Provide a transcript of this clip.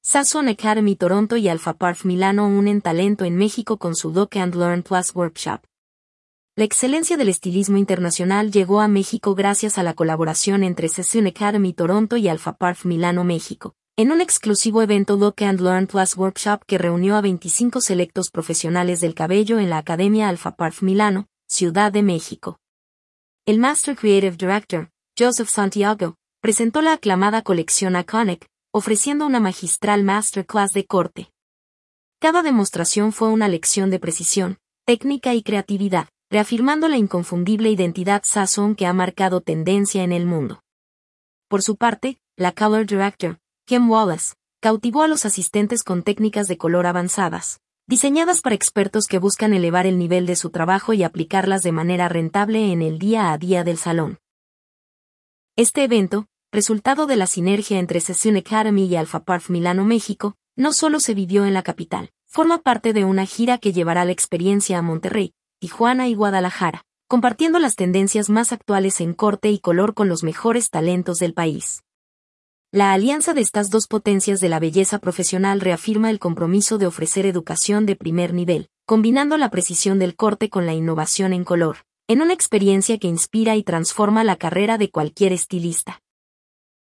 Sasson Academy Toronto y Alpha Parf Milano unen talento en México con su Doc and Learn Plus Workshop. La excelencia del estilismo internacional llegó a México gracias a la colaboración entre Sasson Academy Toronto y Alpha Parf Milano México, en un exclusivo evento Doc and Learn Plus Workshop que reunió a 25 selectos profesionales del cabello en la Academia Alpha Parf Milano, Ciudad de México. El Master Creative Director, Joseph Santiago, presentó la aclamada colección Iconic, ofreciendo una magistral masterclass de corte. Cada demostración fue una lección de precisión, técnica y creatividad, reafirmando la inconfundible identidad Sasson que ha marcado tendencia en el mundo. Por su parte, la Color Director, Kim Wallace, cautivó a los asistentes con técnicas de color avanzadas, diseñadas para expertos que buscan elevar el nivel de su trabajo y aplicarlas de manera rentable en el día a día del salón. Este evento, resultado de la sinergia entre Sasson Academy y Alpha Parf Milano México, no solo se vivió en la capital, forma parte de una gira que llevará la experiencia a Monterrey, Tijuana y Guadalajara, compartiendo las tendencias más actuales en corte y color con los mejores talentos del país. La alianza de estas dos potencias de la belleza profesional reafirma el compromiso de ofrecer educación de primer nivel, combinando la precisión del corte con la innovación en color, en una experiencia que inspira y transforma la carrera de cualquier estilista.